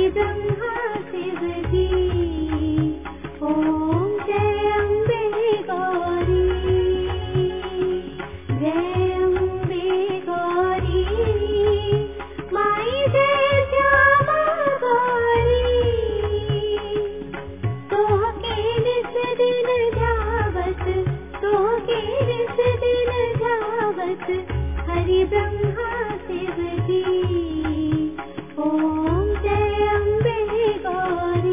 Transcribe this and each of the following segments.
ब्रह्मा शिव जी। ओम जय अम्बे गौरी, जय अम्बे गौरी, माई जय श्यामा गौरी। तोहके निस दिन ध्यावत, तोहके निस दिन ध्यावत, हरि ब्रह्मा शिव जी। ओम जय अम्बे गौरी।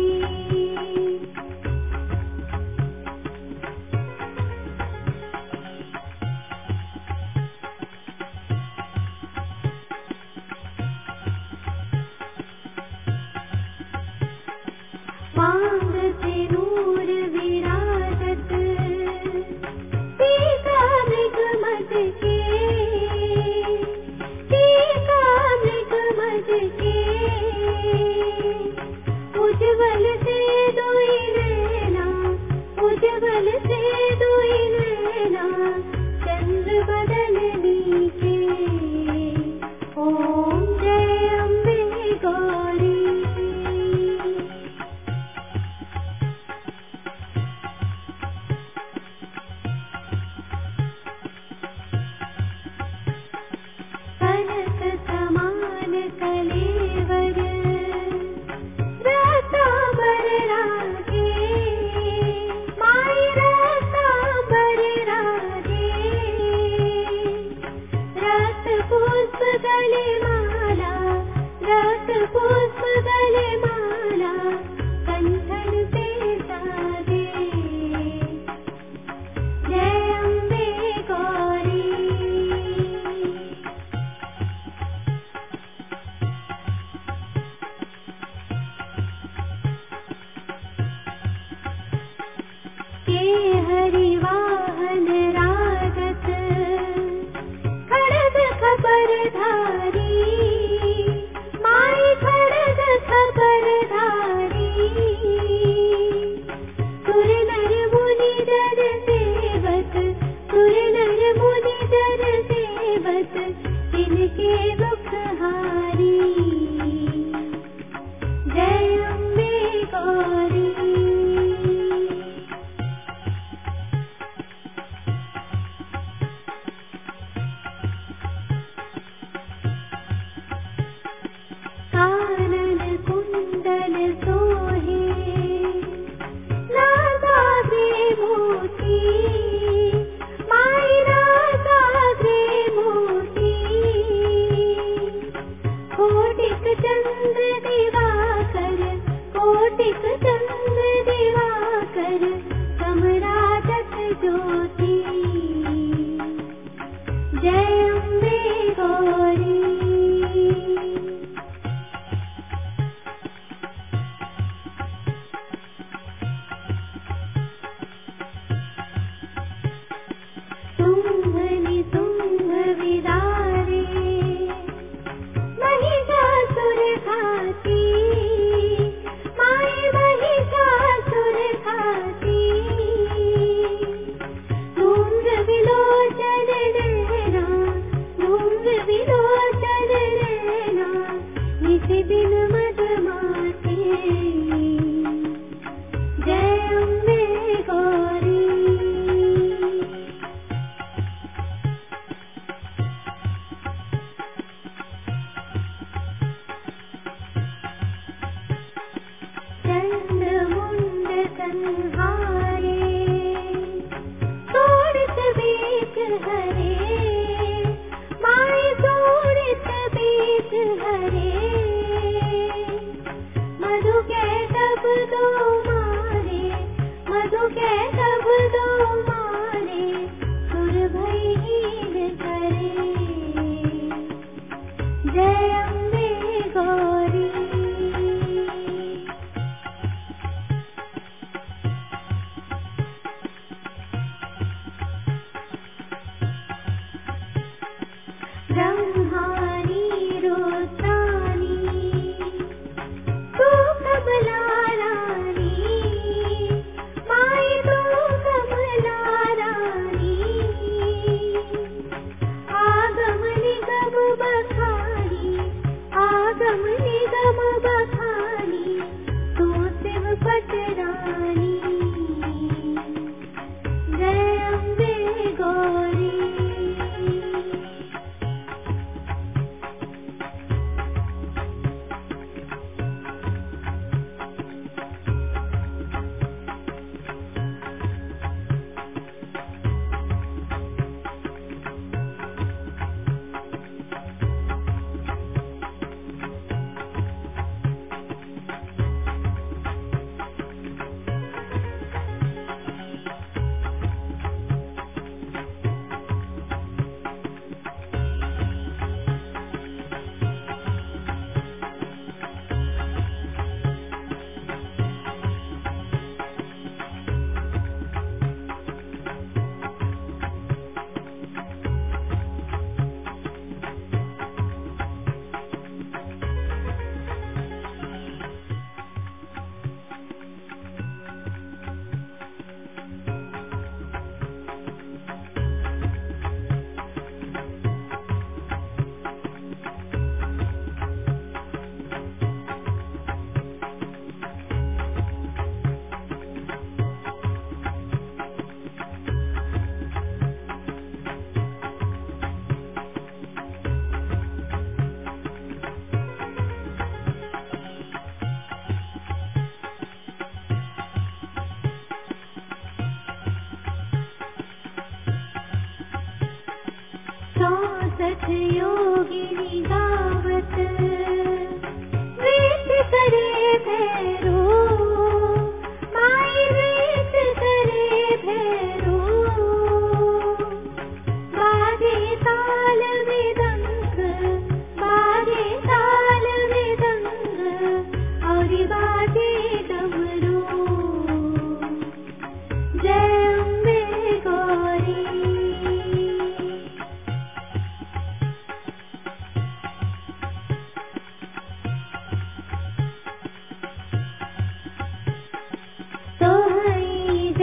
मांग से नूर विराजत, टीका मृग मद के, टीका मृग मद के। उज्ज्वल से दुई नैना, उज्ज्वल से दुई नैना, चंद्र बदन नीके। ओम जय अम्बे गौरी। कनक समान कलेवर, रसांबर रागे, माई रसांबर रागे। रस पुष्प गले माला, रस पुष्प गले माला, कंठन पे साजे। जय अम्बे गौरी। के हरि वाहन राजत, खड़ग खबर धारी, माई खड़ग खबर धारी। सुर नर मुनि दर सेवक, सुर नर मुनि दर सेवक, तिनके दुख हारी। जय अम्बे गौरी। कानन कुंडल सोहे, नासाग्रे मोती, माई नासाग्रे मोती। कोटिक चंद्र दिवाकर, कोटिक चंद्र दिवाकर, सम्राजत ज्योति। जय अम्बे गौरी। तुंग नितुंग विदारे, महिषासुर घाती, माई महिषासुर घाती। धूम्र विलोचन नैना, धूम्र विलोचन नैना, नित दिन मदमाती। जय अम्बे गौरी। चंद्रमुंड संहारे, सोड़ित बीच हरे, माई सोड़ित बीच हरे। मधु के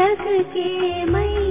जग के मैया